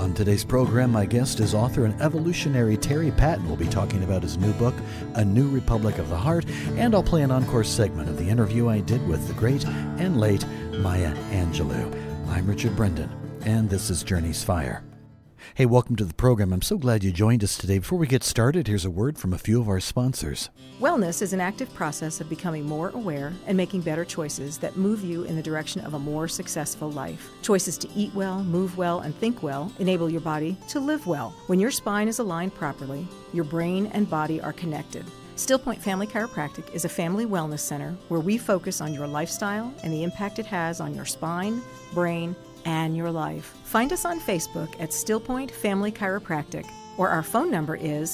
On today's program, my guest is author and evolutionary Terry Patton. We'll be talking about his new book, A New Republic of the Heart, and I'll play an encore segment of the interview I did with the great and late Maya Angelou. I'm Richard Brendan, and this is Journey's Fire. Hey, welcome to the program. I'm so glad you joined us today. Before we get started, here's a word from a few of our sponsors. Wellness is an active process of becoming more aware and making better choices that move you in the direction of a more successful life. Choices to eat well, move well, and think well enable your body to live well. When your spine is aligned properly, your brain and body are connected. Still Point Family Chiropractic is a family wellness center where we focus on your lifestyle and the impact it has on your spine, brain, and your life. Find us on Facebook at Still Point Family Chiropractic, or our phone number is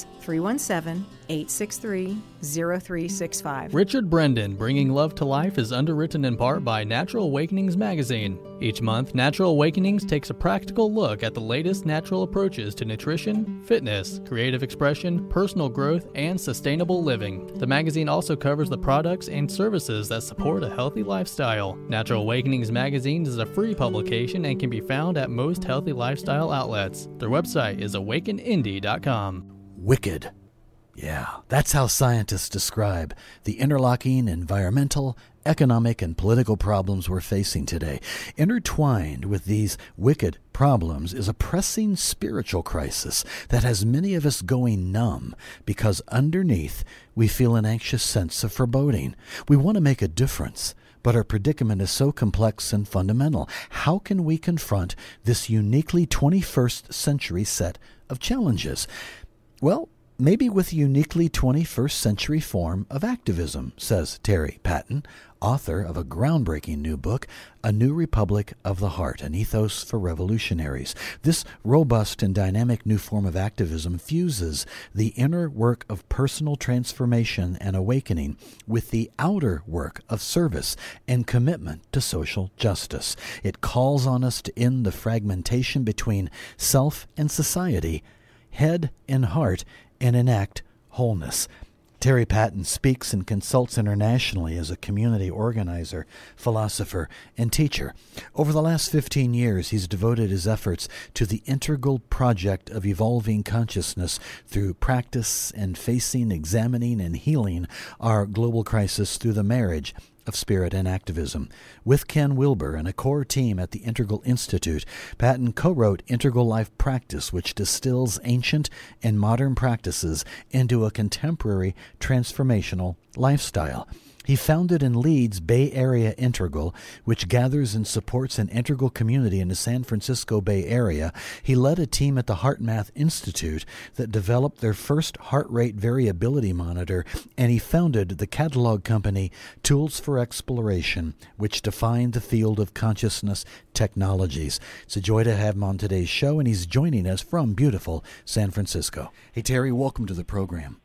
317-863-0365. Richard Brendan, Bringing Love to Life, is underwritten in part by Natural Awakenings magazine. Each month, Natural Awakenings takes a practical look at the latest natural approaches to nutrition, fitness, creative expression, personal growth, and sustainable living. The magazine also covers the products and services that support a healthy lifestyle. Natural Awakenings magazine is a free publication and can be found at most healthy lifestyle outlets. Their website is awakenindy.com. Wicked. Yeah, that's how scientists describe the interlocking environmental, economic, and political problems we're facing today. Intertwined with these wicked problems is a pressing spiritual crisis that has many of us going numb because underneath we feel an anxious sense of foreboding. We want to make a difference, but our predicament is so complex and fundamental. How can we confront this uniquely 21st century set of challenges? Well, maybe with a uniquely 21st century form of activism, says Terry Patton, author of a groundbreaking new book, A New Republic of the Heart, an ethos for revolutionaries. This robust and dynamic new form of activism fuses the inner work of personal transformation and awakening with the outer work of service and commitment to social justice. It calls on us to end the fragmentation between self and society, head and heart, and enact wholeness. Terry Patton speaks and consults internationally as a community organizer, philosopher, and teacher. Over the last 15 years, he's devoted his efforts to the integral project of evolving consciousness through practice and facing, examining, and healing our global crisis through the marriage of spirit and activism. With Ken Wilber and a core team at the Integral Institute, Patton co-wrote Integral Life Practice, which distills ancient and modern practices into a contemporary transformational lifestyle. He founded and leads Bay Area Integral, which gathers and supports an integral community in the San Francisco Bay Area. He led a team at the HeartMath Institute that developed their first heart rate variability monitor, and he founded the catalog company Tools for Exploration, which defined the field of consciousness technologies. It's a joy to have him on today's show, and he's joining us from beautiful San Francisco. Hey, Terry, welcome to the program.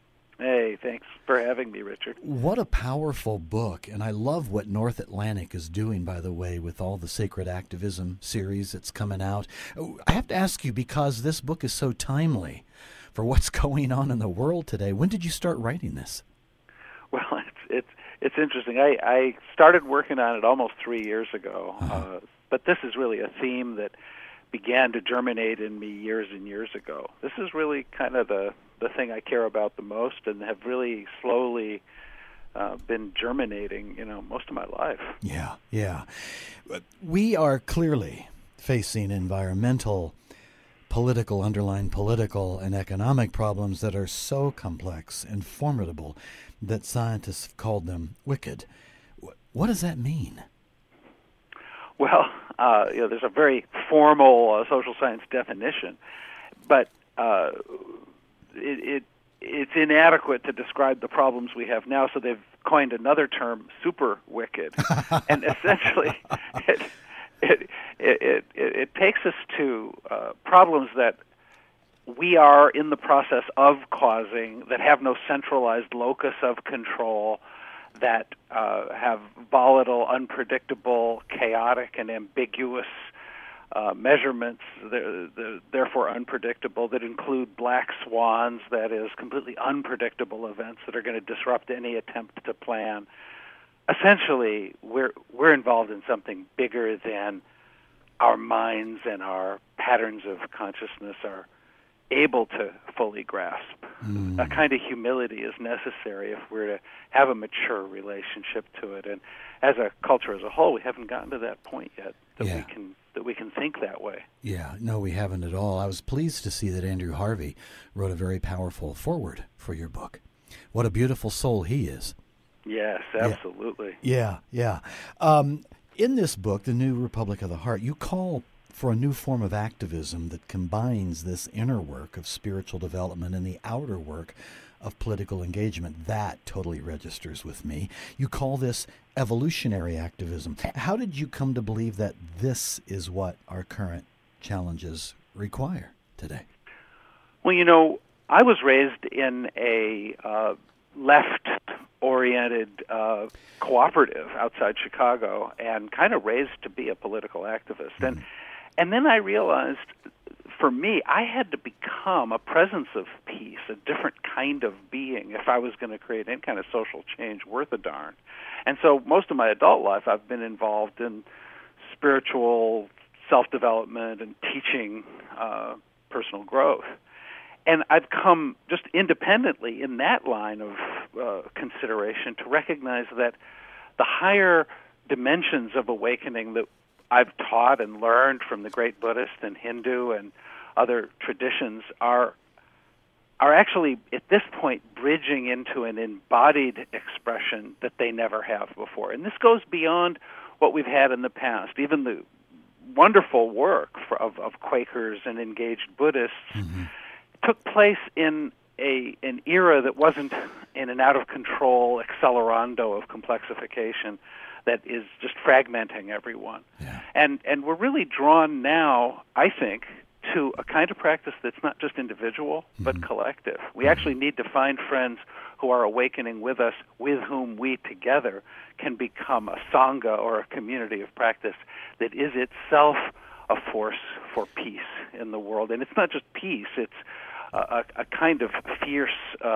Hey, thanks for having me, Richard. What a powerful book, and I love what North Atlantic is doing, by the way, with all the Sacred Activism series that's coming out. I have to ask you, because this book is so timely for what's going on in the world today, when did you start writing this? Well, it's interesting. I started working on it almost 3 years ago, but this is really a theme that began to germinate in me years and years ago. This is really kind of the thing I care about the most, and have really slowly been germinating, most of my life. Yeah. We are clearly facing environmental, political, underlying political and economic problems that are so complex and formidable that scientists have called them wicked. What does that mean? Well, there's a very formal social science definition, but it's inadequate to describe the problems we have now, so they've coined another term, super wicked. And essentially, it takes us to problems that we are in the process of causing, that have no centralized locus of control, that have volatile, unpredictable, chaotic, and ambiguous measurements, therefore unpredictable, that include black swans, that is, completely unpredictable events that are going to disrupt any attempt to plan. Essentially, we're involved in something bigger than our minds and our patterns of consciousness are able to fully grasp. A kind of humility is necessary if we're to have a mature relationship to it. And as a culture as a whole, we haven't gotten to that point yet that we can think that way. Yeah, no, we haven't at all. I was pleased to see that Andrew Harvey wrote a very powerful foreword for your book. What a beautiful soul he is. Yes, absolutely. Yeah. In this book, The New Republic of the Heart, you call for a new form of activism that combines this inner work of spiritual development and the outer work of political engagement. That totally registers with me. You call this evolutionary activism. How did you come to believe that this is what our current challenges require today? Well, I was raised in a left-oriented cooperative outside Chicago and kind of raised to be a political activist. And then I realized, for me, I had to become a presence of peace, a different kind of being, if I was going to create any kind of social change worth a darn. And so most of my adult life, I've been involved in spiritual self-development and teaching personal growth. And I've come just independently in that line of consideration to recognize that the higher dimensions of awakening that I've taught and learned from the great Buddhist and Hindu and other traditions are actually, at this point, bridging into an embodied expression that they never have before. And this goes beyond what we've had in the past. Even the wonderful work of Quakers and engaged Buddhists took place in an era that wasn't in an out-of-control accelerando of complexification that is just fragmenting everyone. Yeah. And we're really drawn now, I think, to a kind of practice that's not just individual, but collective. We actually need to find friends who are awakening with us, with whom we together can become a sangha or a community of practice that is itself a force for peace in the world. And it's not just peace, it's a kind of fierce,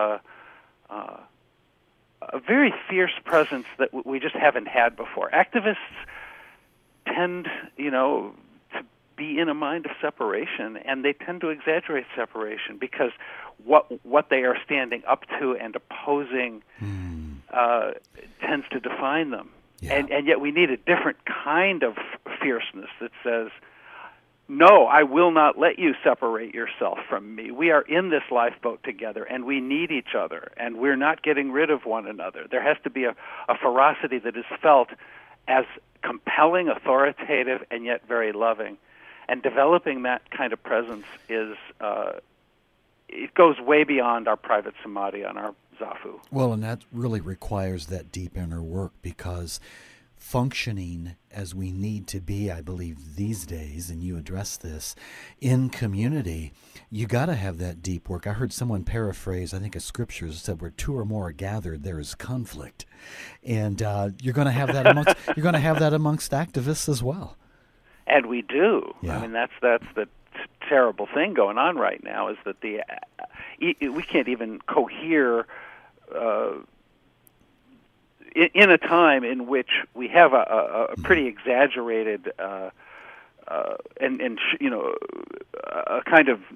a very fierce presence that we just haven't had before. Activists tend, to be in a mind of separation, and they tend to exaggerate separation because what they are standing up to and opposing tends to define them. Yeah. And yet we need a different kind of fierceness that says, no, I will not let you separate yourself from me. We are in this lifeboat together, and we need each other, and we're not getting rid of one another. There has to be a ferocity that is felt as compelling, authoritative, and yet very loving. And developing that kind of presence is, it goes way beyond our private samadhi on our zafu. Well, and that really requires that deep inner work, because functioning as we need to be, I believe, these days, and you address this, in community, you got to have that deep work. I heard someone paraphrase, I think a scripture said, where two or more are gathered, there is conflict. And you're going to have that amongst activists as well. And we do. Yeah. I mean, that's the terrible thing going on right now, is that we can't even cohere in a time in which we have a pretty exaggerated a kind of,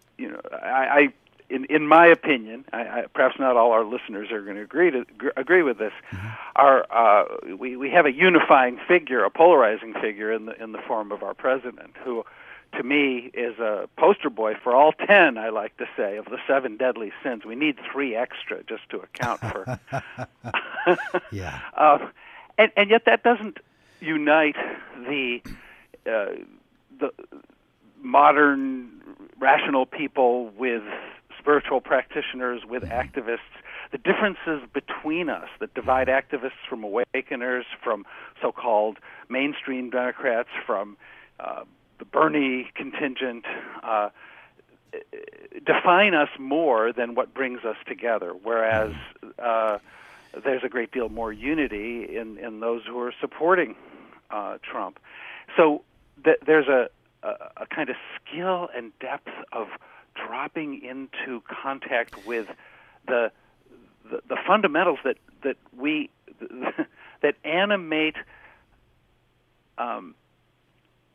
in my opinion, perhaps not all our listeners are going to agree with this. We have a unifying figure, a polarizing figure in the form of our president, who, to me, is a poster boy for all 10, I like to say, of the 7 deadly sins. We need 3 extra just to account for. Yeah. And yet that doesn't unite the modern rational people with spiritual practitioners, with activists. The differences between us that divide activists from awakeners, from so-called mainstream Democrats, from the Bernie contingent, define us more than what brings us together, whereas there's a great deal more unity in those who are supporting Trump. So there's a kind of skill and depth of dropping into contact with the fundamentals that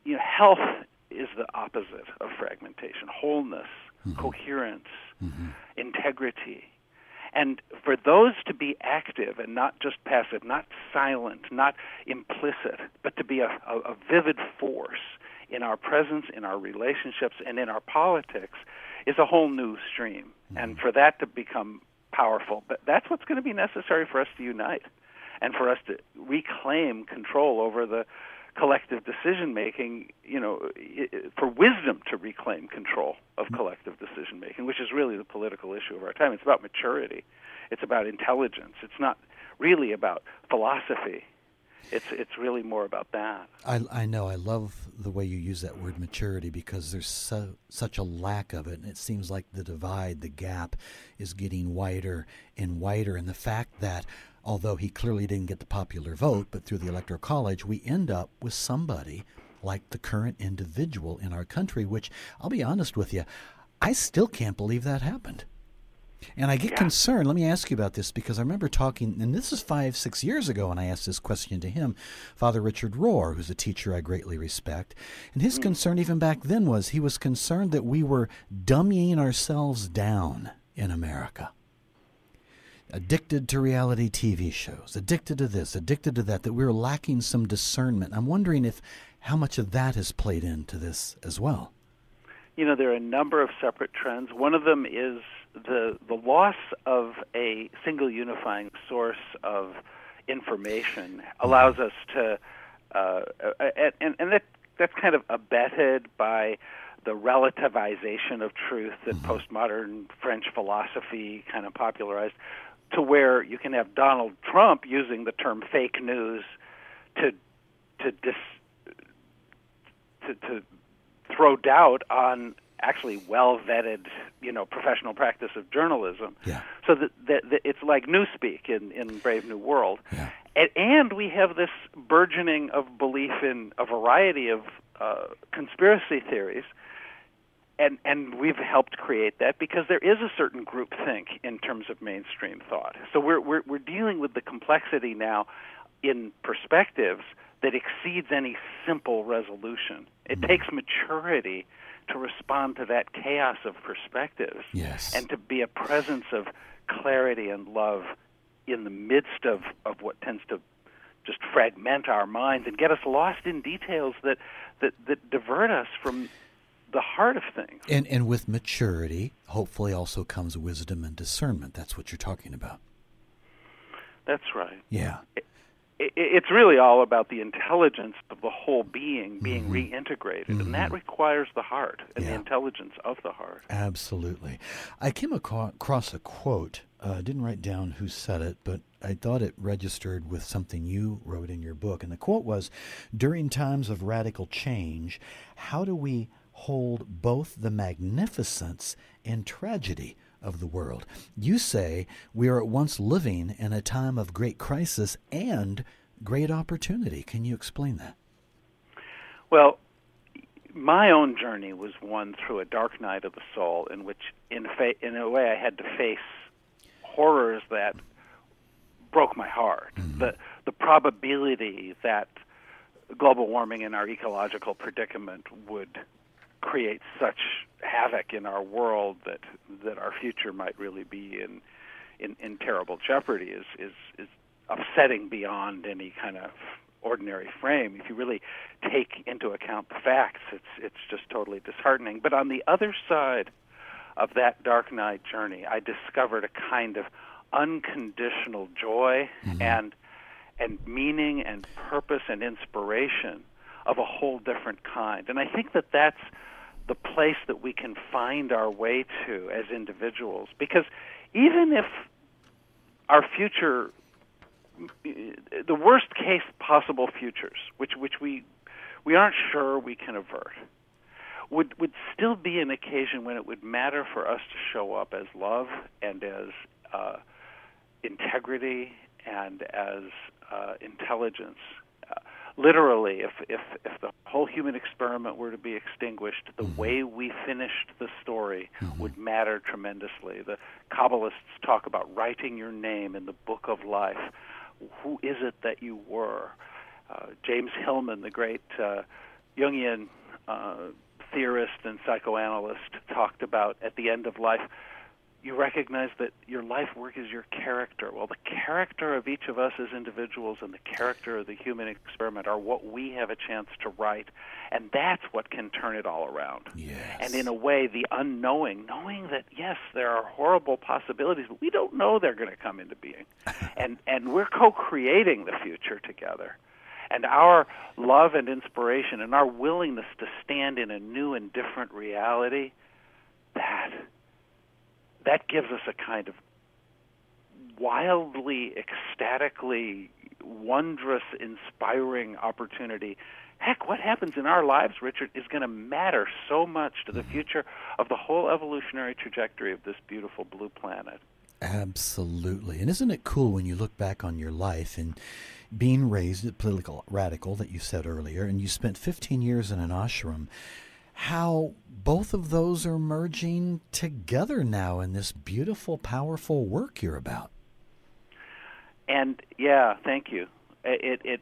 health is the opposite of fragmentation. Wholeness, coherence, integrity. And for those to be active and not just passive, not silent, not implicit, but to be a vivid force in our presence, in our relationships, and in our politics is a whole new stream. And for that to become powerful, but that's what's going to be necessary for us to unite and for us to reclaim control over the collective decision-making, for wisdom to reclaim control of collective decision-making, which is really the political issue of our time. It's about maturity. It's about intelligence. It's not really about philosophy. It's really more about that. I know. I love the way you use that word maturity because there's such a lack of it, and it seems like the divide, the gap, is getting wider and wider. And the fact that although he clearly didn't get the popular vote, but through the Electoral College, we end up with somebody like the current individual in our country, which, I'll be honest with you, I still can't believe that happened. And I get concerned. Let me ask you about this, because I remember talking, and this is 5-6 years ago, and I asked this question to him, Father Richard Rohr, who's a teacher I greatly respect. And his concern even back then was he was concerned that we were dummying ourselves down in America. Addicted to reality TV shows, addicted to this, addicted to that we were lacking some discernment. I'm wondering how much of that has played into this as well. There are a number of separate trends. One of them is the loss of a single unifying source of information allows us to, and that's kind of abetted by the relativization of truth that postmodern French philosophy kind of popularized, to where you can have Donald Trump using the term fake news to throw doubt on actually well-vetted, professional practice of journalism. Yeah. So that it's like newspeak in Brave New World. Yeah. And we have this burgeoning of belief in a variety of conspiracy theories. And we've helped create that because there is a certain groupthink in terms of mainstream thought. So we're dealing with the complexity now in perspectives that exceeds any simple resolution. It takes maturity to respond to that chaos of perspectives, yes, and to be a presence of clarity and love in the midst of what tends to just fragment our minds and get us lost in details that divert us from the heart of things. And with maturity, hopefully also comes wisdom and discernment. That's what you're talking about. That's right. Yeah. It's really all about the intelligence of the whole being reintegrated, and that requires the heart and the intelligence of the heart. Absolutely. I came across a quote. I didn't write down who said it, but I thought it registered with something you wrote in your book. And the quote was, "During times of radical change, how do we hold both the magnificence and tragedy of the world?" You say we are at once living in a time of great crisis and great opportunity. Can you explain that? Well, my own journey was one through a dark night of the soul in which, in a way, I had to face horrors that broke my heart. The probability that global warming and our ecological predicament would create such havoc in our world that our future might really be in terrible jeopardy is upsetting beyond any kind of ordinary frame. If you really take into account the facts, it's just totally disheartening. But on the other side of that dark night journey, I discovered a kind of unconditional joy and meaning and purpose and inspiration of a whole different kind. And I think that's the place that we can find our way to as individuals. Because even if our future, the worst case possible futures, which we aren't sure we can avert, would still be an occasion when it would matter for us to show up as love and as integrity and as intelligence. Literally, if the whole human experiment were to be extinguished, the way we finished the story would matter tremendously. The Kabbalists talk about writing your name in the book of life. Who is it that you were? James Hillman, the great Jungian theorist and psychoanalyst talked about at the end of life, you recognize that your life work is your character. Well, the character of each of us as individuals and the character of the human experiment are what we have a chance to write, and that's what can turn it all around. Yes. And in a way, the unknowing, knowing that, yes, there are horrible possibilities, but we don't know they're going to come into being. and we're co-creating the future together. And our love and inspiration and our willingness to stand in a new and different reality, that gives us a kind of wildly, ecstatically, wondrous, inspiring opportunity. Heck, what happens in our lives, Richard, is going to matter so much to the future of the whole evolutionary trajectory of this beautiful blue planet. Absolutely. And isn't it cool when you look back on your life and being raised a political radical that you said earlier, and you spent 15 years in an ashram, how both of those are merging together now in this beautiful, powerful work you're about. And yeah, thank you. I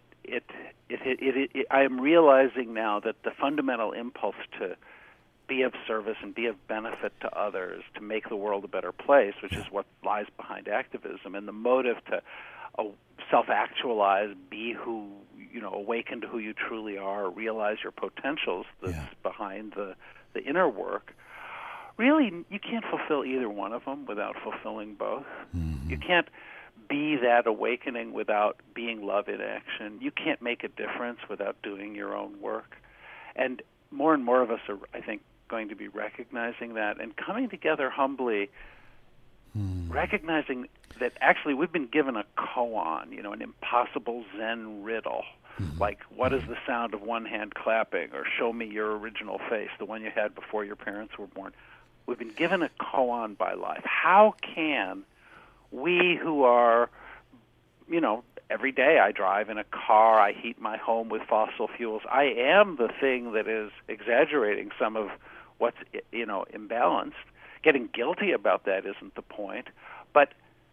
am realizing now that the fundamental impulse to be of service and be of benefit to others, to make the world a better place, which is what lies behind activism, and the motive to self-actualize, be who, awaken to who you truly are, realize your potentials that's behind the inner work. Really, you can't fulfill either one of them without fulfilling both. Mm-hmm. You can't be that awakening without being love in action. You can't make a difference without doing your own work. And more of us are, I think, going to be recognizing that and coming together humbly, recognizing that actually we've been given a koan, an impossible Zen riddle, like what is the sound of one hand clapping, or show me your original face, the one you had before your parents were born. We've been given a koan by life. How can we who are, every day I drive in a car, I heat my home with fossil fuels, I am the thing that is exaggerating some of what's, imbalanced. Getting guilty about that isn't the point, but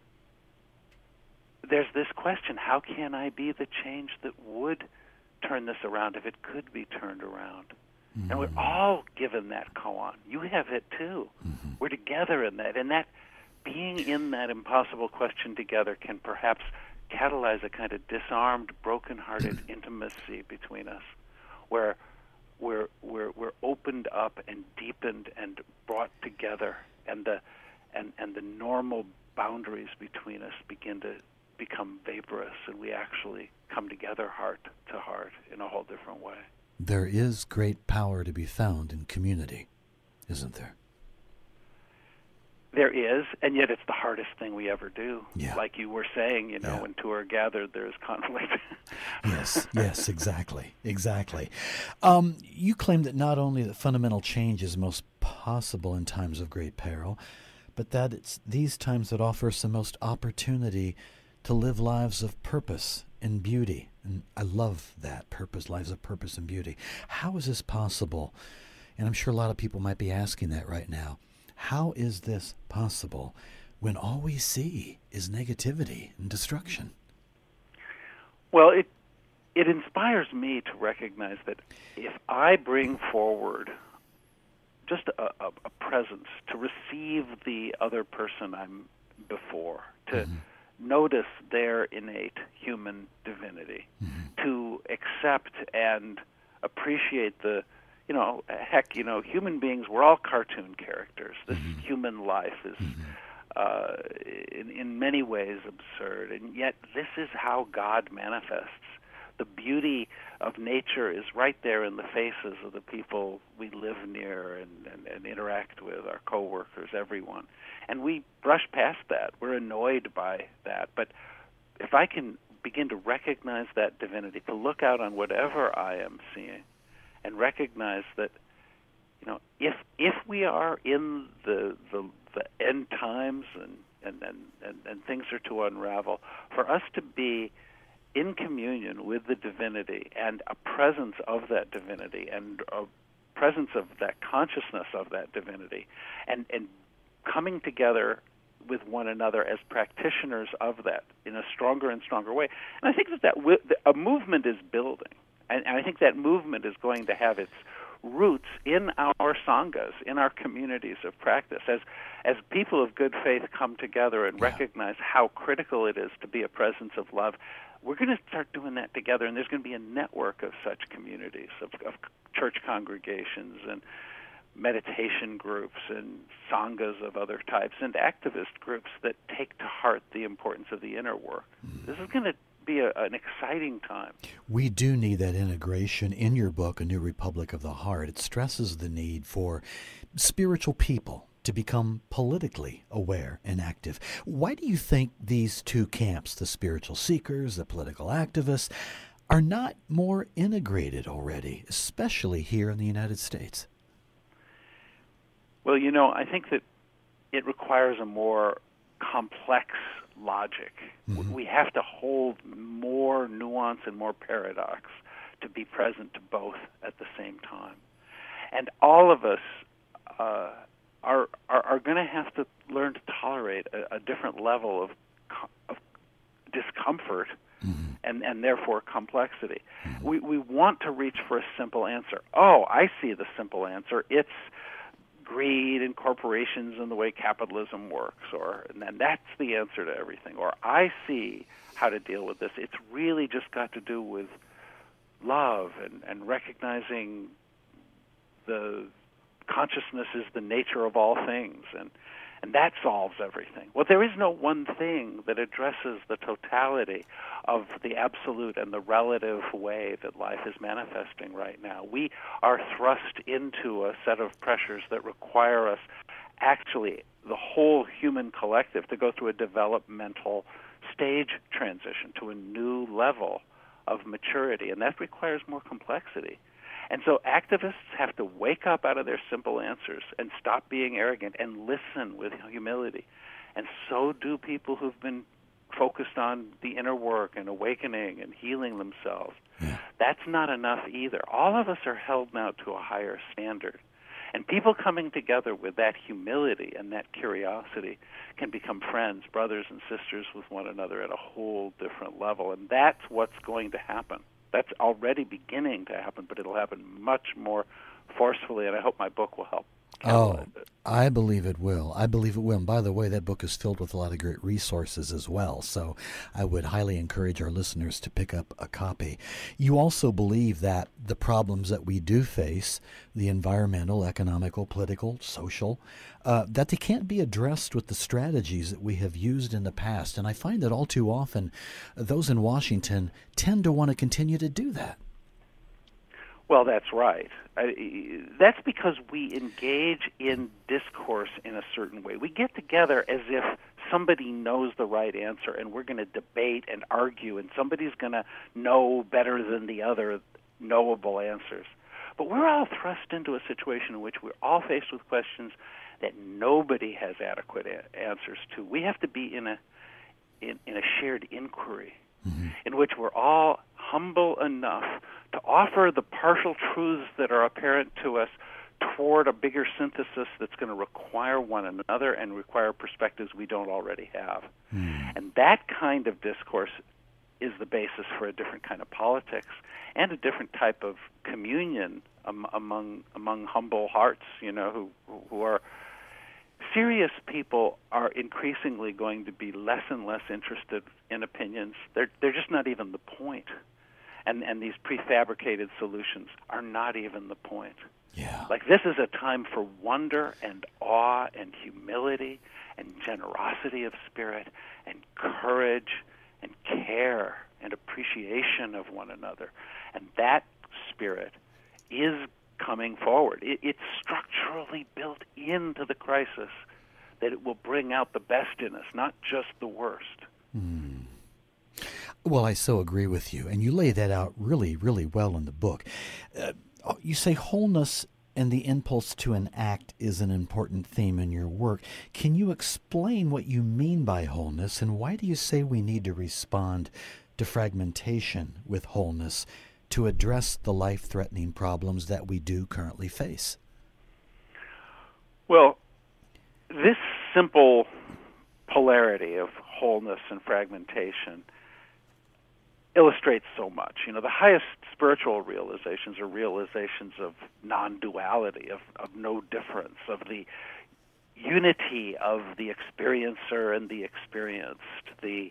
there's this question, how can I be the change that would turn this around if it could be turned around? Mm-hmm. And we're all given that koan. You have it too. Mm-hmm. We're together in that, and that being in that impossible question together can perhaps catalyze a kind of disarmed, broken-hearted intimacy between us, where we're opened up and deepened and brought together, and the normal boundaries between us begin to become vaporous, and we actually come together heart to heart in a whole different way. There is great power to be found in community, isn't there? There is, and yet it's the hardest thing we ever do. Yeah. Like you were saying, when two are gathered, there's conflict. Yes, exactly. You claim that not only that fundamental change is most possible in times of great peril, but that it's these times that offer us the most opportunity to live lives of purpose and beauty. And I love that, purpose, lives of purpose and beauty. How is this possible? And I'm sure a lot of people might be asking that right now. How is this possible when all we see is negativity and destruction? Well, it inspires me to recognize that if I bring forward just a presence to receive the other person I'm before, to notice their innate human divinity, to accept and appreciate the human beings, we're all cartoon characters. This human life is in many ways absurd, and yet this is how God manifests. The beauty of nature is right there in the faces of the people we live near and interact with, our coworkers, everyone. And we brush past that. We're annoyed by that. But if I can begin to recognize that divinity, to look out on whatever I am seeing, and recognize that, if we are in the end times and things are to unravel, for us to be in communion with the divinity and a presence of that divinity and a presence of that consciousness of that divinity, and coming together with one another as practitioners of that in a stronger and stronger way. And I think that a movement is building. And I think that movement is going to have its roots in our sanghas, in our communities of practice. As people of good faith come together and recognize how critical it is to be a presence of love, we're going to start doing that together, and there's going to be a network of such communities, of church congregations and meditation groups and sanghas of other types and activist groups that take to heart the importance of the inner work. This is going to be an exciting time. We do need that integration. In your book, A New Republic of the Heart, it stresses the need for spiritual people to become politically aware and active. Why do you think these two camps, the spiritual seekers, the political activists, are not more integrated already, especially here in the United States? Well, I think that it requires a more complex logic. We have to hold more nuance and more paradox to be present to both at the same time. And all of us are going to have to learn to tolerate a different level of discomfort and therefore complexity. We want to reach for a simple answer. Oh, I see the simple answer. It's greed and corporations and the way capitalism works, and that's the answer to everything. Or I see how to deal with this. It's really just got to do with love and recognizing the consciousness is the nature of all things, and that solves everything. Well, there is no one thing that addresses the totality of the absolute and the relative way that life is manifesting right now. We are thrust into a set of pressures that require us, actually, the whole human collective, to go through a developmental stage transition to a new level of maturity, and that requires more complexity. And so activists have to wake up out of their simple answers and stop being arrogant and listen with humility. And so do people who've been focused on the inner work and awakening and healing themselves. Yeah. That's not enough either. All of us are held now to a higher standard. And people coming together with that humility and that curiosity can become friends, brothers and sisters with one another at a whole different level. And that's what's going to happen. That's already beginning to happen, but it'll happen much more forcefully, and I hope my book will help. I believe it will. I believe it will. And by the way, that book is filled with a lot of great resources as well, so I would highly encourage our listeners to pick up a copy. You also believe that the problems that we do face, the environmental, economical, political, social, that they can't be addressed with the strategies that we have used in the past. And I find that all too often those in Washington tend to want to continue to do that. Well, that's right. That's because we engage in discourse in a certain way. We get together as if somebody knows the right answer, and we're going to debate and argue, and somebody's going to know better than the other knowable answers. But we're all thrust into a situation in which we're all faced with questions that nobody has adequate answers to. We have to be in a shared inquiry in which we're all humble enough to offer the partial truths that are apparent to us toward a bigger synthesis that's going to require one another and require perspectives we don't already have. And that kind of discourse is the basis for a different kind of politics and a different type of communion among humble hearts, who are serious. People are increasingly going to be less and less interested in opinions. They're just not even the point. And these prefabricated solutions are not even the point. Yeah. Like, this is a time for wonder and awe and humility and generosity of spirit and courage and care and appreciation of one another. And that spirit is coming forward. It's structurally built into the crisis that it will bring out the best in us, not just the worst. Well, I so agree with you, and you lay that out really, really well in the book. You say wholeness and the impulse to an act is an important theme in your work. Can you explain what you mean by wholeness, and why do you say we need to respond to fragmentation with wholeness to address the life-threatening problems that we do currently face? Well, this simple polarity of wholeness and fragmentation illustrates so much. You know, the highest spiritual realizations are realizations of non-duality, of no difference, of the unity of the experiencer and the experienced. The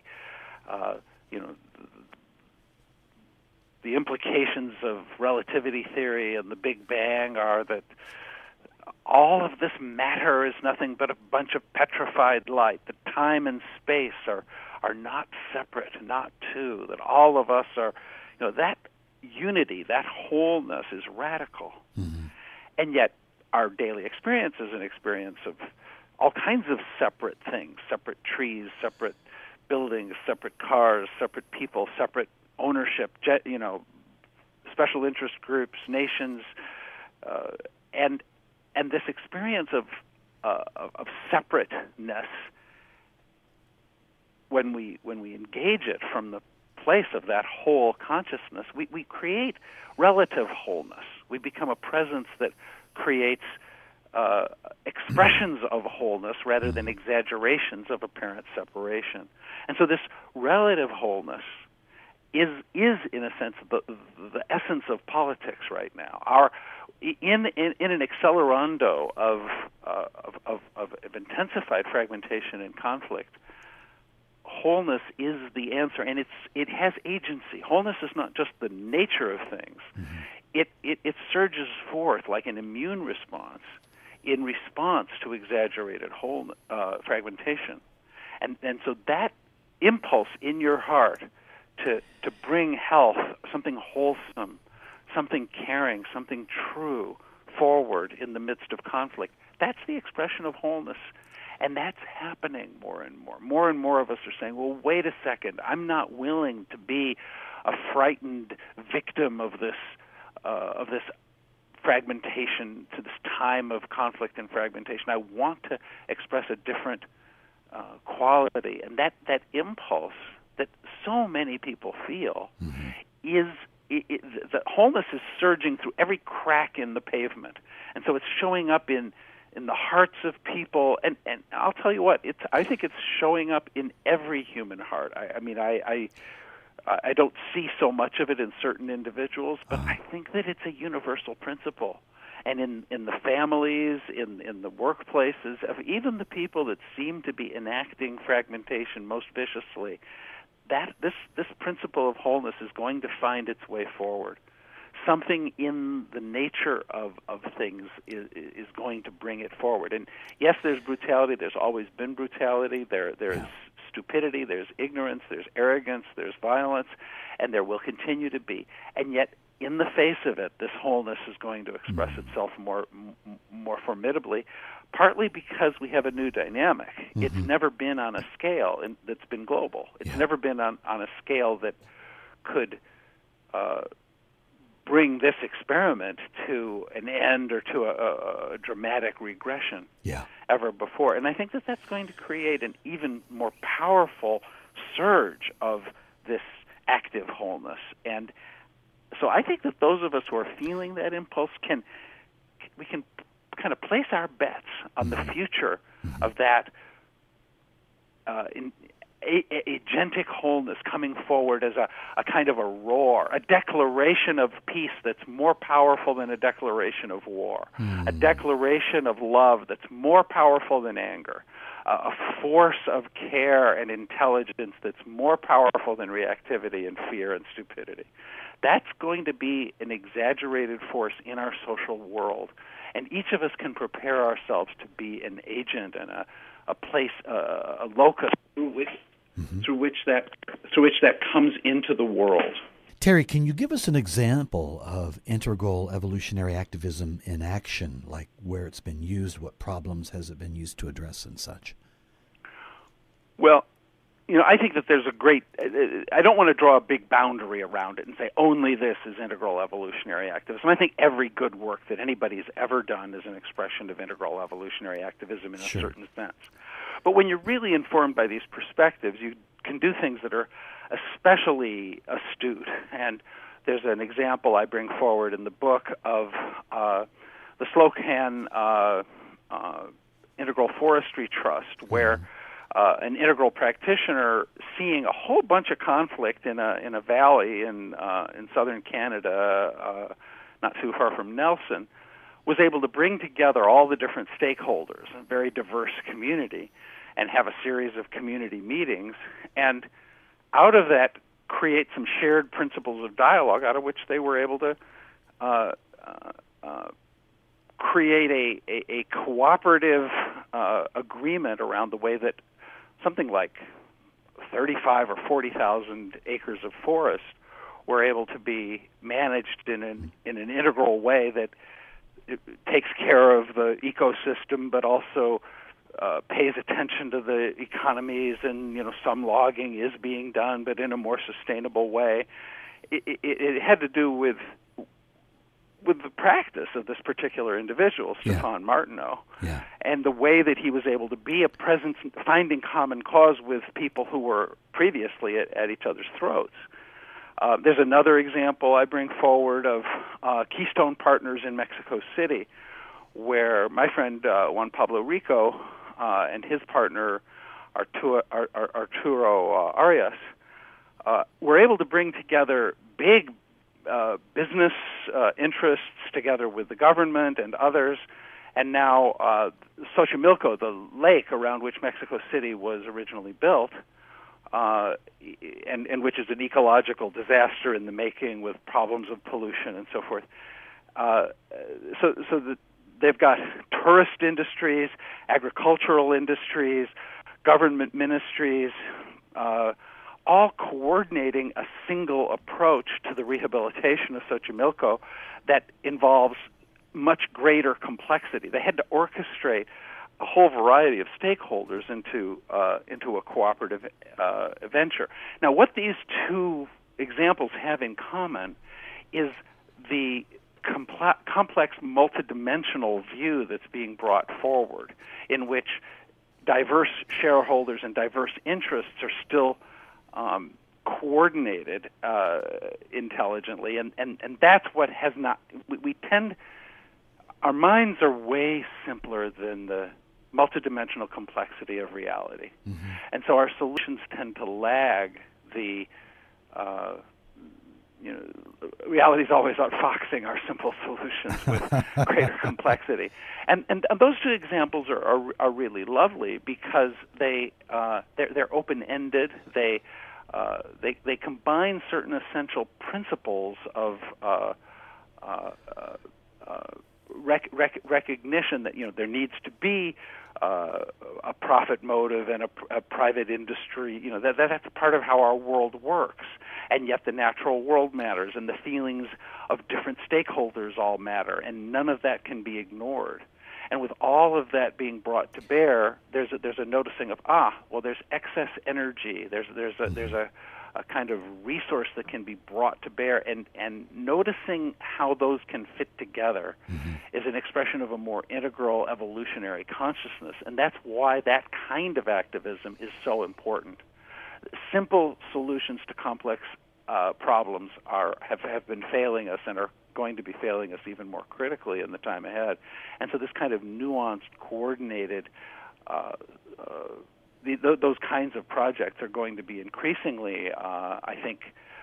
implications of relativity theory and the Big Bang are that all of this matter is nothing but a bunch of petrified light. That time and space are not separate, not two. That all of us are, that unity, that wholeness is radical. Mm-hmm. And yet our daily experience is an experience of all kinds of separate things, separate trees, separate buildings, separate cars, separate people, separate ownership, special interest groups, nations, and this experience of separateness, when we engage it from the place of that whole consciousness, we create relative wholeness. We become a presence that creates expressions of wholeness rather than exaggerations of apparent separation. And so this relative wholeness is in a sense the essence of politics right now. In an accelerando of intensified fragmentation and conflict, wholeness is the answer, and it has agency. Wholeness is not just the nature of things. Mm-hmm. It surges forth like an immune response in response to exaggerated fragmentation. And so that impulse in your heart to bring health, something wholesome, something caring, something true forward in the midst of conflict, that's the expression of wholeness. And that's happening more and more. More and more of us are saying, well, wait a second, I'm not willing to be a frightened victim of this fragmentation, to this time of conflict and fragmentation. I want to express a different quality. And that impulse that so many people feel mm-hmm. is the wholeness is surging through every crack in the pavement. And so it's showing up in the hearts of people, and I'll tell you what, I think it's showing up in every human heart. I don't see so much of it in certain individuals, but I think that it's a universal principle. And in the families, in the workplaces, of even the people that seem to be enacting fragmentation most viciously, that this principle of wholeness is going to find its way forward. Something in the nature of things is going to bring it forward. And yes, there's brutality. There's always been brutality. There's stupidity. There's ignorance. There's arrogance. There's violence. And there will continue to be. And yet, in the face of it, this wholeness is going to express itself more formidably, partly because we have a new dynamic. Mm-hmm. It's never been on a scale that's been global. It's never been on a scale that could bring this experiment to an end or to a dramatic regression ever before. And I think that that's going to create an even more powerful surge of this active wholeness. And so I think that those of us who are feeling that impulse can kind of place our bets on the future of that agentic wholeness coming forward as a kind of a roar, a declaration of peace that's more powerful than a declaration of war, a declaration of love that's more powerful than anger, a force of care and intelligence that's more powerful than reactivity and fear and stupidity. That's going to be an exaggerated force in our social world, and each of us can prepare ourselves to be an agent and a place, a locus through which that comes into the world. Terry, can you give us an example of integral evolutionary activism in action, like where it's been used, what problems has it been used to address and such? Well, I think that there's I don't want to draw a big boundary around it and say only this is integral evolutionary activism. I think every good work that anybody's ever done is an expression of integral evolutionary activism in a certain sense. But when you're really informed by these perspectives, you can do things that are especially astute. And there's an example I bring forward in the book of the Slocan Integral Forestry Trust, where an integral practitioner seeing a whole bunch of conflict in a valley in southern Canada, not too far from Nelson, was able to bring together all the different stakeholders, a very diverse community, and have a series of community meetings, and out of that create some shared principles of dialogue out of which they were able to create a cooperative agreement around the way that something like 35 or 40,000 acres of forest were able to be managed in an integral way that it takes care of the ecosystem, but also pays attention to the economies, and some logging is being done, but in a more sustainable way. It had to do with the practice of this particular individual, Stefan Martineau, and the way that he was able to be a presence, finding common cause with people who were previously at each other's throats. There's another example I bring forward of Keystone Partners in Mexico City, where my friend Juan Pablo Rico and his partner Arturo Arias were able to bring together big business interests together with the government and others, and now Xochimilco, the lake around which Mexico City was originally built, and which is an ecological disaster in the making with problems of pollution and so forth. They've got tourist industries, agricultural industries, government ministries, all coordinating a single approach to the rehabilitation of Xochimilco that involves much greater complexity. They had to orchestrate a whole variety of stakeholders into a cooperative venture. Now, what these two examples have in common is the complex, multidimensional view that's being brought forward, in which diverse shareholders and diverse interests are still coordinated intelligently, and that's what has not. We tend. Our minds are way simpler than the multidimensional complexity of reality, and so our solutions tend to lag the. Reality is always outfoxing our simple solutions with greater complexity, and those two examples are really lovely because they're open-ended. They combine certain essential principles of recognition that there needs to be a profit motive and a private industry. That's part of how our world works, and yet the natural world matters, and the feelings of different stakeholders all matter, and none of that can be ignored. And with all of that being brought to bear, there's a noticing of there's excess energy. There's a kind of resource that can be brought to bear, and noticing how those can fit together is an expression of a more integral evolutionary consciousness, and that's why that kind of activism is so important. Simple solutions to complex problems have been failing us and are going to be failing us even more critically in the time ahead, and so this kind of nuanced, coordinated those kinds of projects are going to be increasingly, I think,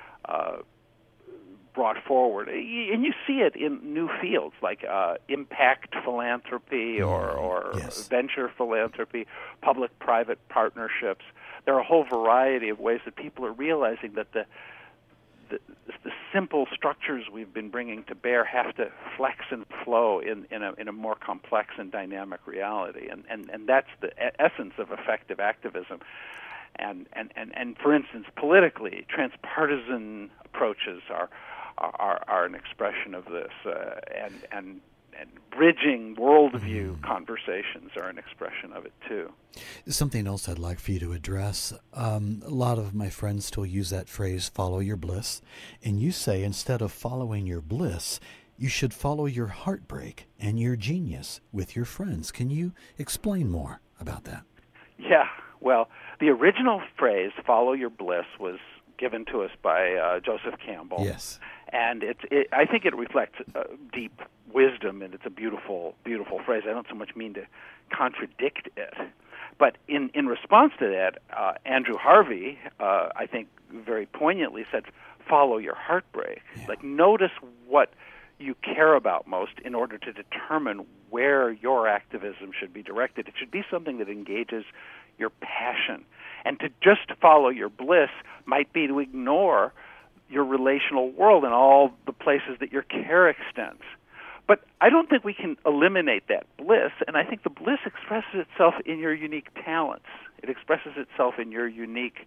brought forward. And you see it in new fields like impact philanthropy or venture philanthropy, public-private partnerships. There are a whole variety of ways that people are realizing that the simple structures we've been bringing to bear have to flex and flow in a more complex and dynamic reality, and that's the essence of effective activism. And for instance, politically, transpartisan approaches are an expression of this, and bridging worldview conversations are an expression of it too. Something else I'd like for you to address. A lot of my friends still use that phrase, follow your bliss. And you say instead of following your bliss, you should follow your heartbreak and your genius with your friends. Can you explain more about that? Yeah, well, the original phrase, follow your bliss, was given to us by Joseph Campbell. Yes. And I think it reflects deep wisdom, and it's a beautiful, beautiful phrase. I don't so much mean to contradict it. But in response to that, Andrew Harvey, I think very poignantly said, follow your heartbreak. Yeah. Like, notice what you care about most in order to determine where your activism should be directed. It should be something that engages your passion. And to just follow your bliss might be to ignore your relational world and all the places that your care extends. But I don't think we can eliminate that bliss, and I think the bliss expresses itself in your unique talents. It expresses itself in your unique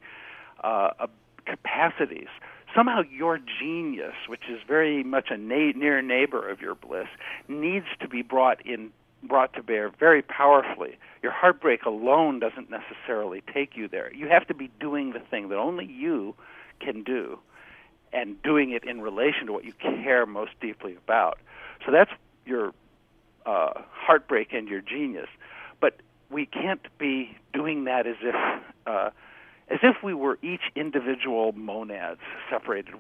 capacities. Somehow your genius, which is very much a near neighbor of your bliss, needs to be brought to bear very powerfully. Your heartbreak alone doesn't necessarily take you there. You have to be doing the thing that only you can do, and doing it in relation to what you care most deeply about. So that's your heartbreak and your genius. But we can't be doing that as if we were each individual monads separated.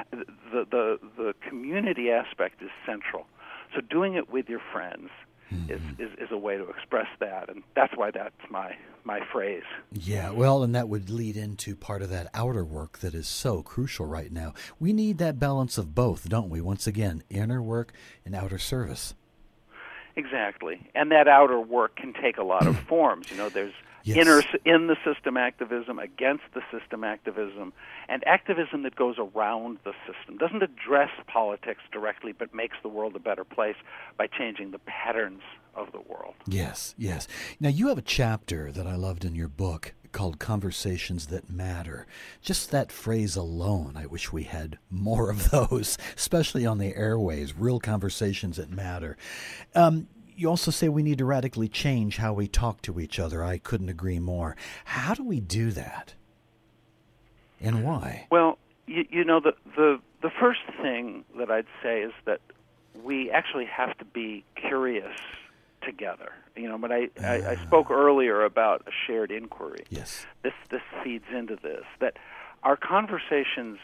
The community aspect is central. So doing it with your friends is a way to express that, and that's why that's my phrase. Yeah, well, and that would lead into part of that outer work that is so crucial right now. We need that balance of both, don't we? Once again, inner work and outer service. Exactly, and that outer work can take a lot of forms. There's inner in the system activism, against the system activism, and activism that goes around the system. Doesn't address politics directly, but makes the world a better place by changing the patterns of the world. Yes, yes. Now, you have a chapter that I loved in your book called Conversations That Matter. Just that phrase alone, I wish we had more of those, especially on the airways, real conversations that matter. You also say we need to radically change how we talk to each other. I couldn't agree more. How do we do that? And why? Well, the first thing that I'd say is that we actually have to be curious together. But I spoke earlier about a shared inquiry. Yes. This feeds into this, that our conversations,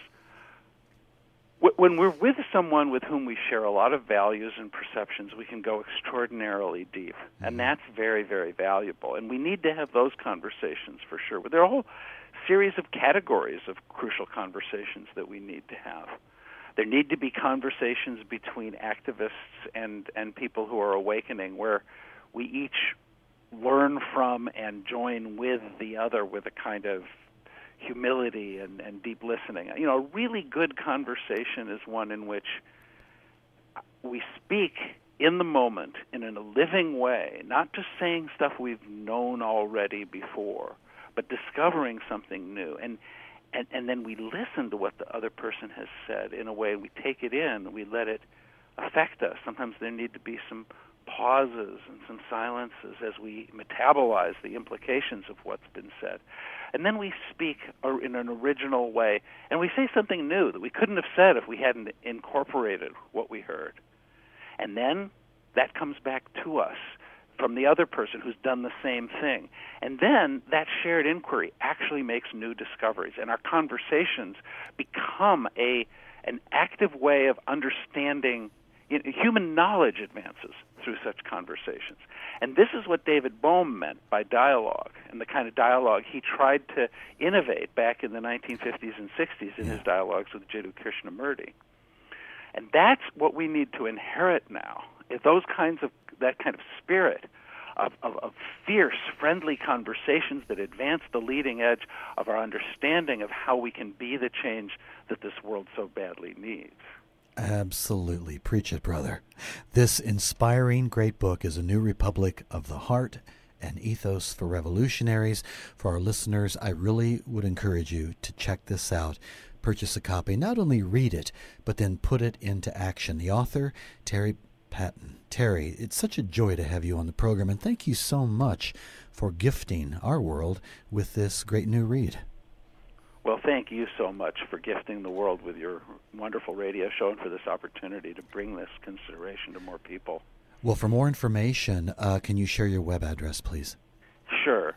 when we're with someone with whom we share a lot of values and perceptions, we can go extraordinarily deep, and that's very, very valuable. And we need to have those conversations for sure. But there are a whole series of categories of crucial conversations that we need to have. There need to be conversations between activists and people who are awakening, where we each learn from and join with the other with a kind of humility and deep listening. A really good conversation is one in which we speak in the moment in a living way, not just saying stuff we've known already before, but discovering something new. And then we listen to what the other person has said in a way, we take it in, we let it affect us. Sometimes there need to be some pauses and some silences as we metabolize the implications of what's been said. And then we speak in an original way, and we say something new that we couldn't have said if we hadn't incorporated what we heard. And then that comes back to us from the other person who's done the same thing. And then that shared inquiry actually makes new discoveries, and our conversations become an active way of understanding. Human knowledge advances through such conversations. And this is what David Bohm meant by dialogue, and the kind of dialogue he tried to innovate back in the 1950s and 60s in his dialogues with Jiddu Krishnamurti. And that's what we need to inherit now, is that kind of spirit of fierce, friendly conversations that advance the leading edge of our understanding of how we can be the change that this world so badly needs. Absolutely. Preach it, brother. This inspiring great book is A New Republic of the Heart, an ethos for revolutionaries. For our listeners, I really would encourage you to check this out. Purchase a copy. Not only read it, but then put it into action. The author, Terry Patton. Terry, it's such a joy to have you on the program, and thank you so much for gifting our world with this great new read. Well, thank you so much for gifting the world with your wonderful radio show and for this opportunity to bring this consideration to more people. Well, for more information, can you share your web address, please? Sure.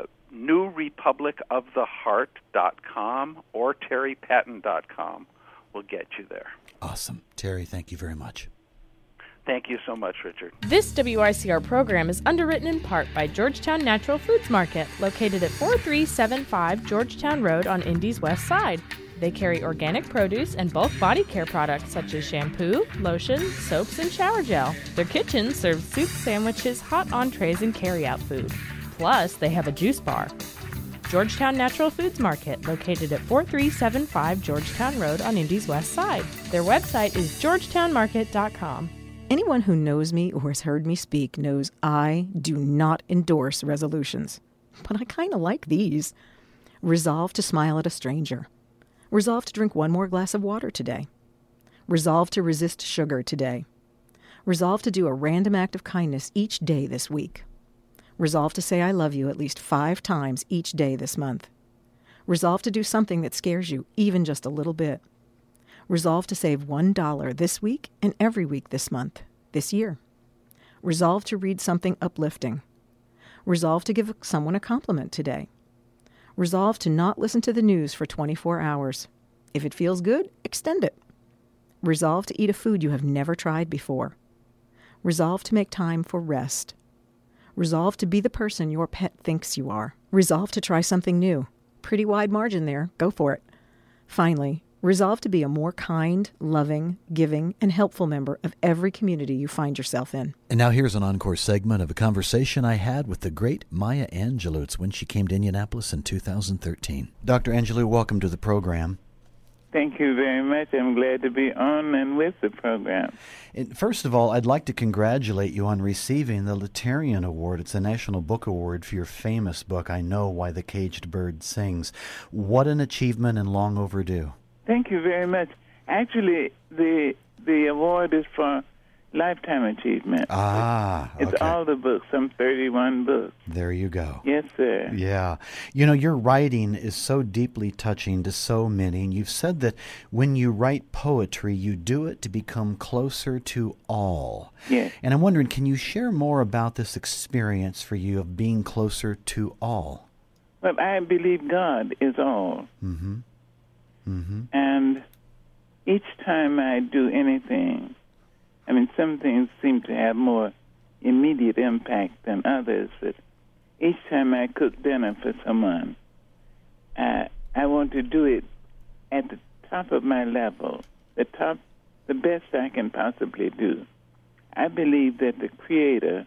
newrepublicoftheheart.com or terrypatton.com will get you there. Awesome. Terry, thank you very much. Thank you so much, Richard. This WICR program is underwritten in part by Georgetown Natural Foods Market, located at 4375 Georgetown Road on Indy's west side. They carry organic produce and bulk body care products such as shampoo, lotion, soaps, and shower gel. Their kitchen serves soup, sandwiches, hot entrees, and carry-out food. Plus, they have a juice bar. Georgetown Natural Foods Market, located at 4375 Georgetown Road on Indy's west side. Their website is georgetownmarket.com. Anyone who knows me or has heard me speak knows I do not endorse resolutions. But I kind of like these. Resolve to smile at a stranger. Resolve to drink one more glass of water today. Resolve to resist sugar today. Resolve to do a random act of kindness each day this week. Resolve to say I love you at least 5 times each day this month. Resolve to do something that scares you, even just a little bit. Resolve to save $1 this week and every week this month, this year. Resolve to read something uplifting. Resolve to give someone a compliment today. Resolve to not listen to the news for 24 hours. If it feels good, extend it. Resolve to eat a food you have never tried before. Resolve to make time for rest. Resolve to be the person your pet thinks you are. Resolve to try something new. Pretty wide margin there. Go for it. Finally, resolve to be a more kind, loving, giving, and helpful member of every community you find yourself in. And now here's an encore segment of a conversation I had with the great Maya Angelou. It's when she came to Indianapolis in 2013. Dr. Angelou, welcome to the program. Thank you very much. I'm glad to be on and with the program. And first of all, I'd like to congratulate you on receiving the Litarian Award. It's a National Book Award for your famous book, I Know Why the Caged Bird Sings. What an achievement and long overdue. Thank you very much. Actually, the award is for lifetime achievement. It's all the books, some 31 books. There you go. Yes, sir. Yeah. You know, your writing is so deeply touching to so many, and you've said that when you write poetry, you do it to become closer to all. Yes. And I'm wondering, can you share more about this experience for you of being closer to all? Well, I believe God is all. Mm-hmm. Mm-hmm. And each time I do anything, I mean, some things seem to have more immediate impact than others, but each time I cook dinner for someone, I want to do it at the top of my level, the best I can possibly do. I believe that the Creator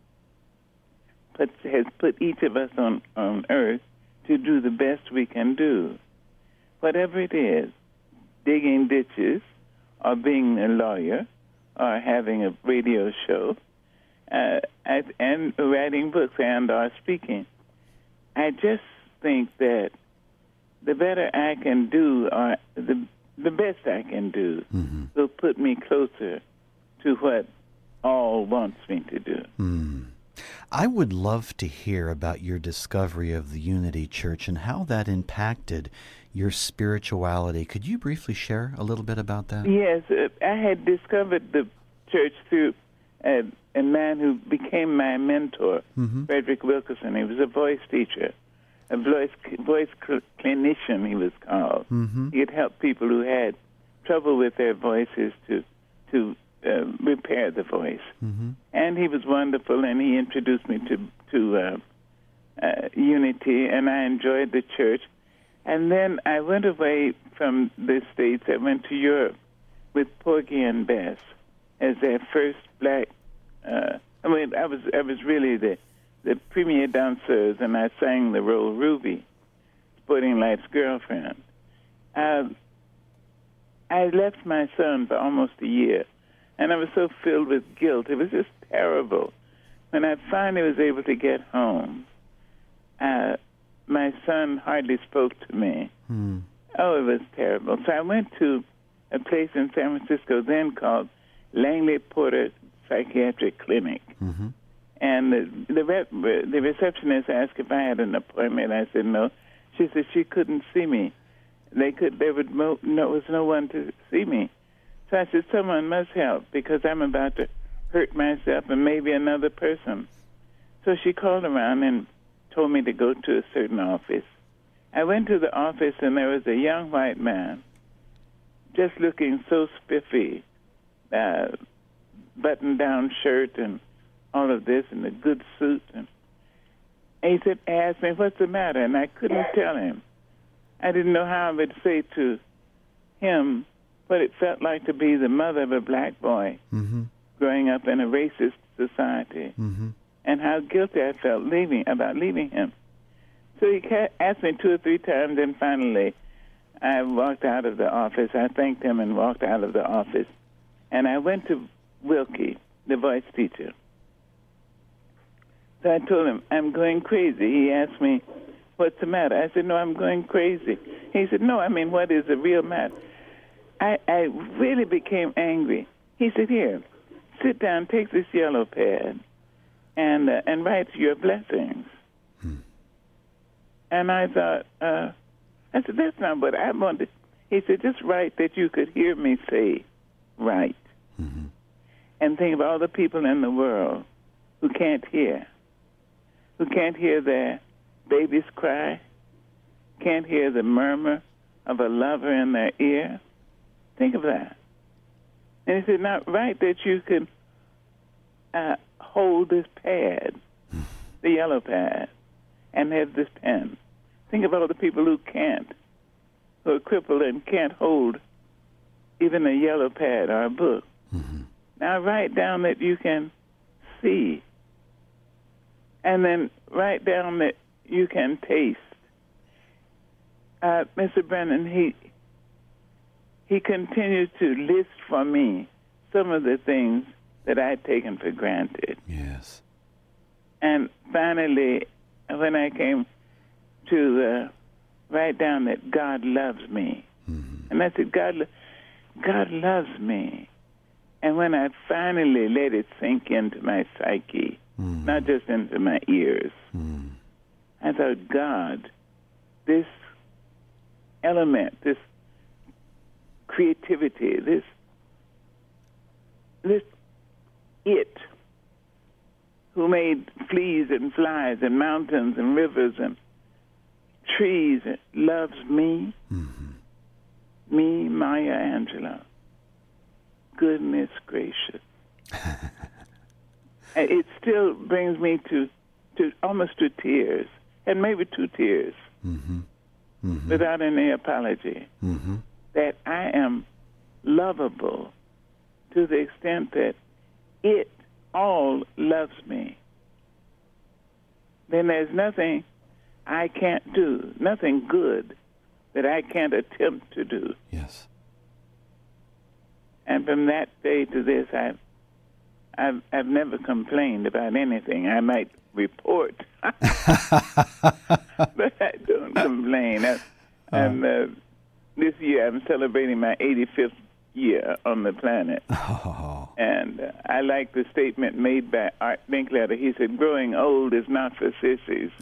has put each of us on earth to do the best we can do. Whatever it is, digging ditches or being a lawyer, or having a radio show, and writing books and or speaking. I just think that the better I can do, or the best I can do, will put me closer to what all wants me to do. I would love to hear about your discovery of the Unity Church and how that impacted your spirituality. Could you briefly share a little bit about that? Yes, I had discovered the church through a man who became my mentor, Frederick Wilkerson. He was a voice teacher, a voice clinician, he was called. He had helped people who had trouble with their voices to repair the voice. And he was wonderful, and he introduced me to Unity, and I enjoyed the church. And then I went away from the States. I went to Europe with Porgy and Bess as their first black. I was really the premier danseuse, and I sang the role Ruby, Sporting Life's girlfriend. I left my son for almost a year, and I was so filled with guilt. It was just terrible. When I finally was able to get home, my son hardly spoke to me. Oh, it was terrible. So I went to a place in San Francisco then called Langley Porter Psychiatric Clinic. And the receptionist asked if I had an appointment. I said no. She said she couldn't see me. There was no one to see me. So I said, someone must help because I'm about to hurt myself and maybe another person. So she called around and told me to go to a certain office. I went to the office, and there was a young white man just looking so spiffy, button-down shirt and all of this and a good suit. And he said, asked me, what's the matter? And I couldn't tell him. I didn't know how I would say to him what it felt like to be the mother of a black boy growing up in a racist society, and how guilty I felt about leaving him. So he asked me 2 or 3 times, and finally I walked out of the office. I thanked him and walked out of the office. And I went to Wilkie, the voice teacher. So I told him, I'm going crazy. He asked me, what's the matter? I said, no, I'm going crazy. He said, no, I mean, what is the real matter? I really became angry. He said, here, sit down, take this yellow pad, and write your blessings. And I thought, I said, that's not what I wanted. He said, just write that you could hear me say right. And think of all the people in the world who can't hear their babies cry, can't hear the murmur of a lover in their ear. Think of that. And he said, now write that you can hold this pad, the yellow pad, and have this pen. Think of all the people who are crippled and can't hold even a yellow pad or a book. Now write down that you can see. And then write down that you can taste. Mr. Brennan, he continued to list for me some of the things that I'd taken for granted. Yes. And finally, when I came to write down that God loves me, and I said, God loves me. And when I finally let it sink into my psyche, not just into my ears, I thought, God, this element, this creativity, this it, who made fleas and flies and mountains and rivers and trees, loves me, me, Maya Angelou. Goodness gracious. It still brings me to almost to tears, and maybe 2 tears, without any apology, that I am lovable to the extent that it all loves me. Then there's nothing I can't do, nothing good that I can't attempt to do. Yes. And from that day to this, I've never complained about anything. I might report, but I don't complain. This year I'm celebrating my 85th year on the planet. And I like the statement made by Art Linkletter. He said, growing old is not for sissies.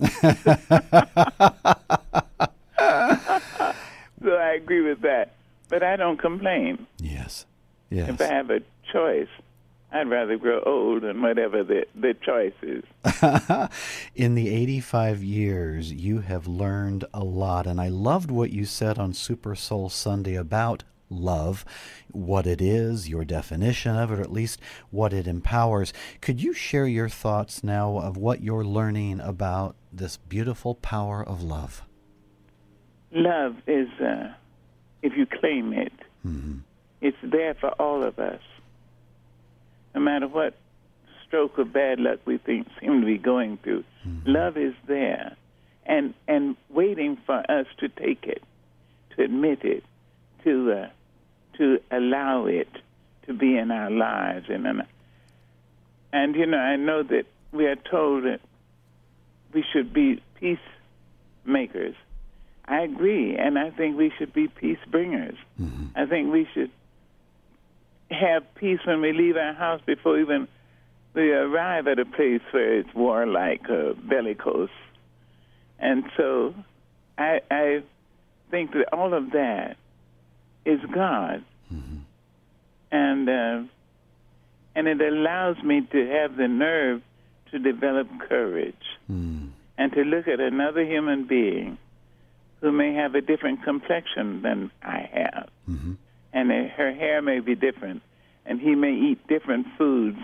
So I agree with that. But I don't complain. Yes. If I have a choice, I'd rather grow old than whatever the choice is. In the 85 years, you have learned a lot, and I loved what you said on Super Soul Sunday about love, what it is, your definition of it, or at least what it empowers. Could you share your thoughts now of what you're learning about this beautiful power of love? Love is, if you claim it, it's there for all of us. No matter what stroke of bad luck we seem to be going through, love is there and waiting for us to take it, to admit it, to allow it to be in our lives. And you know, I know that we are told that we should be peacemakers. I agree, and I think we should be peace bringers. I think we should have peace when we leave our house before even we arrive at a place where it's warlike or bellicose. And so I think that all of that is God. And it allows me to have the nerve to develop courage and to look at another human being who may have a different complexion than I have. And her hair may be different, and he may eat different foods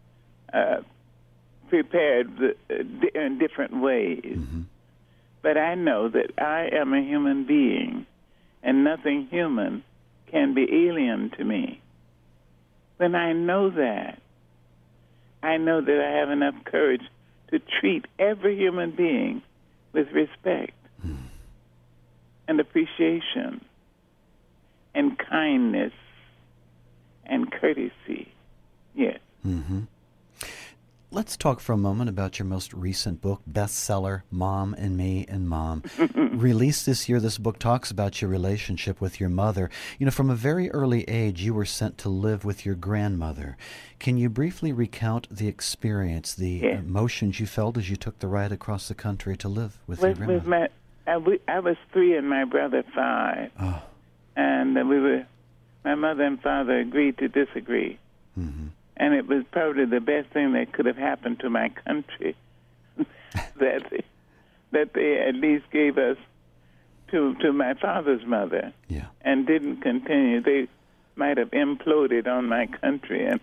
prepared in different ways. Mm-hmm. But I know that I am a human being, and nothing human can be alien to me. When I know that I have enough courage to treat every human being with respect and appreciation and kindness and courtesy. Yes. Mm-hmm. Let's talk for a moment about your most recent book, bestseller, Mom and Me and Mom. Released this year, this book talks about your relationship with your mother. You know, from a very early age, you were sent to live with your grandmother. Can you briefly recount the experience, the emotions you felt as you took the ride across the country to live with your grandmother? I was 3 and my brother 5. Oh. And my mother and father agreed to disagree. Mm-hmm. And it was probably the best thing that could have happened to my country that they at least gave us to my father's mother, and didn't continue. They might have imploded on my country, and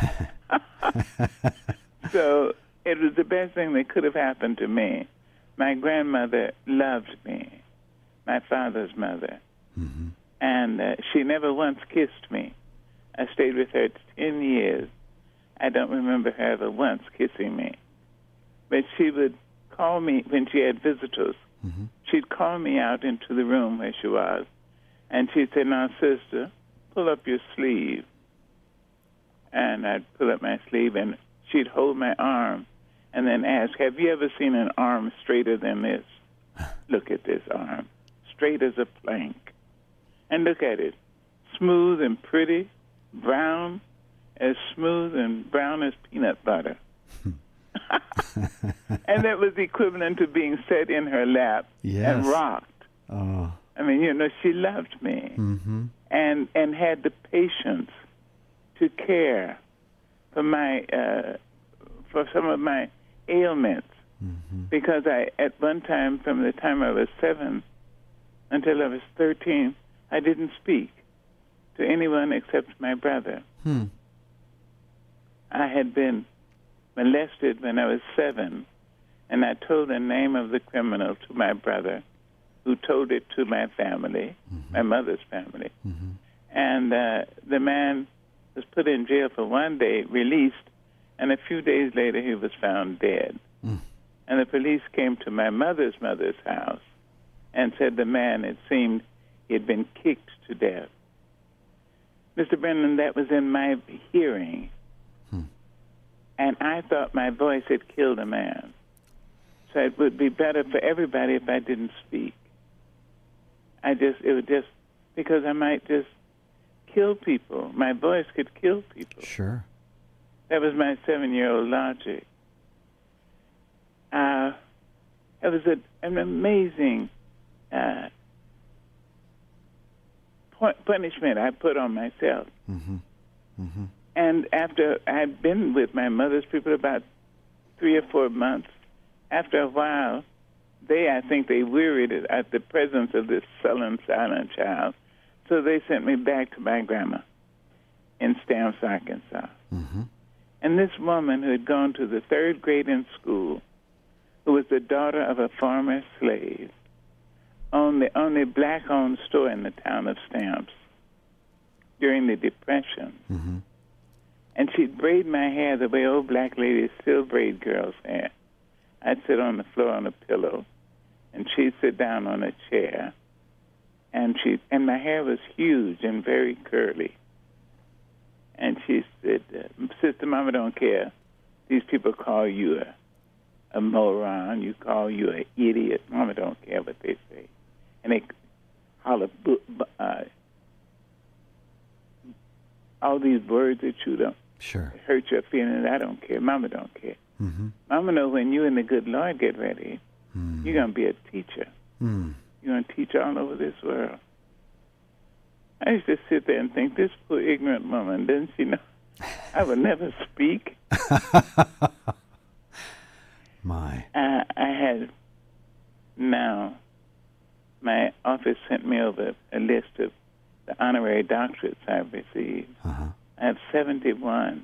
so it was the best thing that could have happened to me. My grandmother loved me, my father's mother, and she never once kissed me. I stayed with her 10 years. I don't remember her ever once kissing me. But she would call me when she had visitors. Mm-hmm. She'd call me out into the room where she was, and she'd say, "Now, sister, pull up your sleeve." And I'd pull up my sleeve, and she'd hold my arm and then ask, "Have you ever seen an arm straighter than this? Look at this arm, straight as a plank. And look at it, smooth and pretty, brown, as smooth and brown as peanut butter." And that was equivalent to being set in her lap and rocked. Oh. I mean, she loved me, and had the patience to care for for some of my ailments, because at one time, from the time I was 7 until I was 13, I didn't speak to anyone except my brother. I had been molested when I was 7, and I told the name of the criminal to my brother, who told it to my family, my mother's family. And the man was put in jail for 1 day, released, and a few days later he was found dead. And the police came to my mother's house and said the man, it seemed, he had been kicked to death. Mr. Brennan, that was in my hearing. And I thought my voice had killed a man. So it would be better for everybody if I didn't speak. It would just, because I might just kill people. My voice could kill people. Sure. That was my 7-year-old logic. It was an amazing punishment I put on myself. And after I'd been with my mother's people about 3 or 4 months, after a while, I think they wearied at the presence of this sullen, silent child. So they sent me back to my grandma in Stamps, Arkansas. And this woman who had gone to the 3rd grade in school, who was the daughter of a former slave, owned the only black-owned store in the town of Stamps during the Depression. And she'd braid my hair the way old black ladies still braid girls' hair. I'd sit on the floor on a pillow, and she'd sit down on a chair, and my hair was huge and very curly. And she said, "Sister, Mama don't care. These people call you a moron. You call you an idiot. Mama don't care what they say." And they holler all these words that you don't hurt your feelings. I don't care. Mama don't care. Mama know when you and the good Lord get ready, you're going to be a teacher. You're going to teach all over this world. I used to sit there and think, this poor ignorant woman, doesn't she know I would never speak? I had now, my office sent me over a list of the honorary doctorates I've received. I have 71.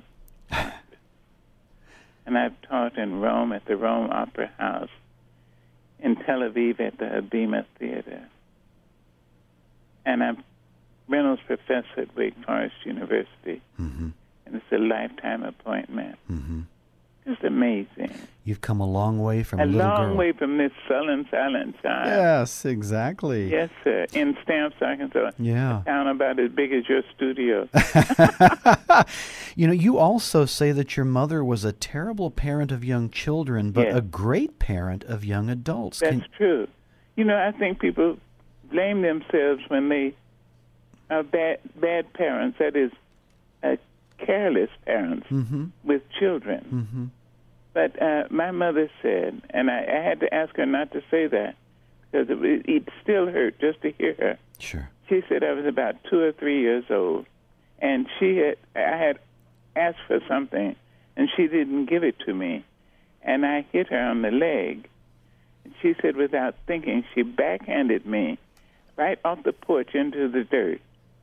And I've taught in Rome at the Rome Opera House, in Tel Aviv at the Habima Theater. And I'm Reynolds Professor at Wake Forest University. Mm-hmm. And it's a lifetime appointment. Mm-hmm. Just amazing. You've come a long way from a little girl. long way from this sullen, silent child. Yes, exactly. Yes, sir. In Stamps, Arkansas. Yeah. A town about as big as your studio. You know, you also say that your mother was a terrible parent of young children, but Yes. a great parent of young adults. That's true. You know, I think people blame themselves when they are bad parents. That is, careless parents Mm-hmm. with children. Mm-hmm. But my mother said, and I had to ask her not to say that, because it still hurt just to hear her. Sure. She said I was about 2 or 3 years old, and I had asked for something, and she didn't give it to me. And I hit her on the leg. And she said, without thinking, she backhanded me right off the porch into the dirt.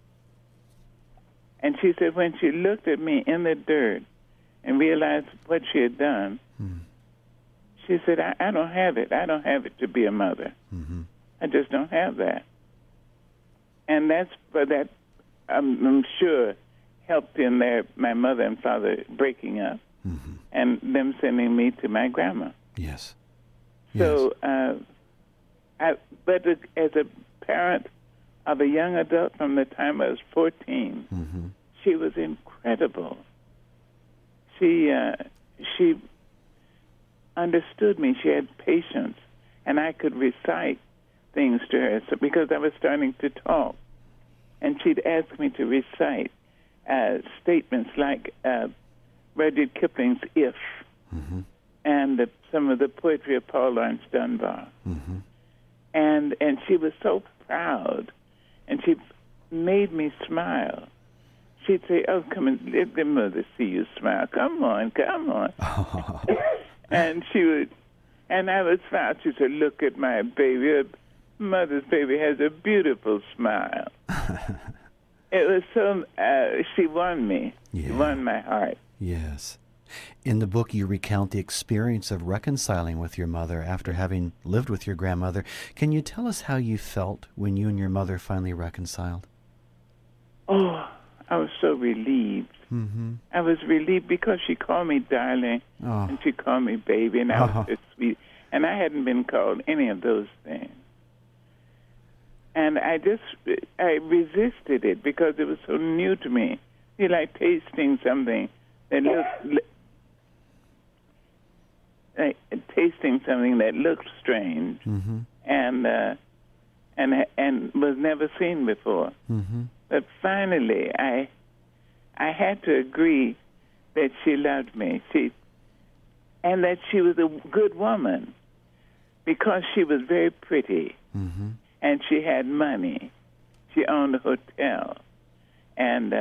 And she said when she looked at me in the dirt and realized what she had done, she said, I don't have it. I don't have it to be a mother. Mm-hmm. I just don't have that. And that's for that, I'm sure, helped in my mother and father breaking up and them sending me to my grandma. Yes. So, but as a parent of a young adult from the time I was 14, she was incredible. She understood me. She had patience, and I could recite things to her because I was starting to talk. And she'd ask me to recite statements like Rudyard Kipling's If, and some of the poetry of Paul Laurence Dunbar. And she was so proud, and she made me smile. She'd say, "Oh, come and let the mother see you smile. Come on, come on." And she would, and I would smile. She said, "Look at my baby. Mother's baby has a beautiful smile." It was so. She won me. Yeah. She won my heart. Yes. In the book, you recount the experience of reconciling with your mother after having lived with your grandmother. Can you tell us how you felt when you and your mother finally reconciled? Oh, I was so relieved. I was relieved because she called me darling, and she called me baby, and I was so sweet. And I hadn't been called any of those things. And I resisted it because it was so new to me. You like tasting something that looked strange and was never seen before. But finally, I had to agree that she loved me, and that she was a good woman because she was very pretty, and she had money. She owned a hotel and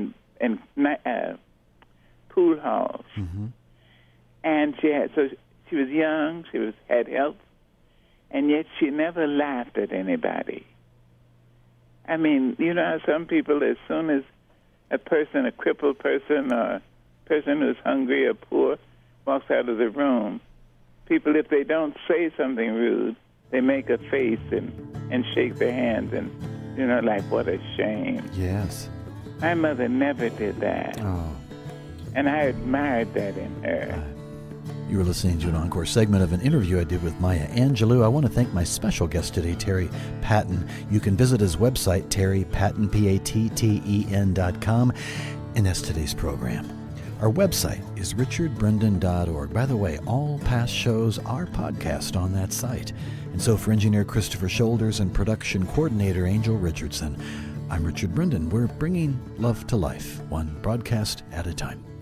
pool halls, and she was young. She had health, and yet she never laughed at anybody. I mean, you know how some people, as soon as a crippled person or a person who's hungry or poor, walks out of the room, people, if they don't say something rude, they make a face and shake their hands and, like, what a shame. Yes. My mother never did that. Oh. And I admired that in her. You were listening to an encore segment of an interview I did with Maya Angelou. I want to thank my special guest today, Terry Patten. You can visit his website, terrypatten, PATTEN.com, and that's today's program. Our website is richardbrendon.org. By the way, all past shows are podcast on that site. And so for engineer Christopher Shoulders and production coordinator Angel Richardson, I'm Richard Brendon. We're bringing love to life, one broadcast at a time.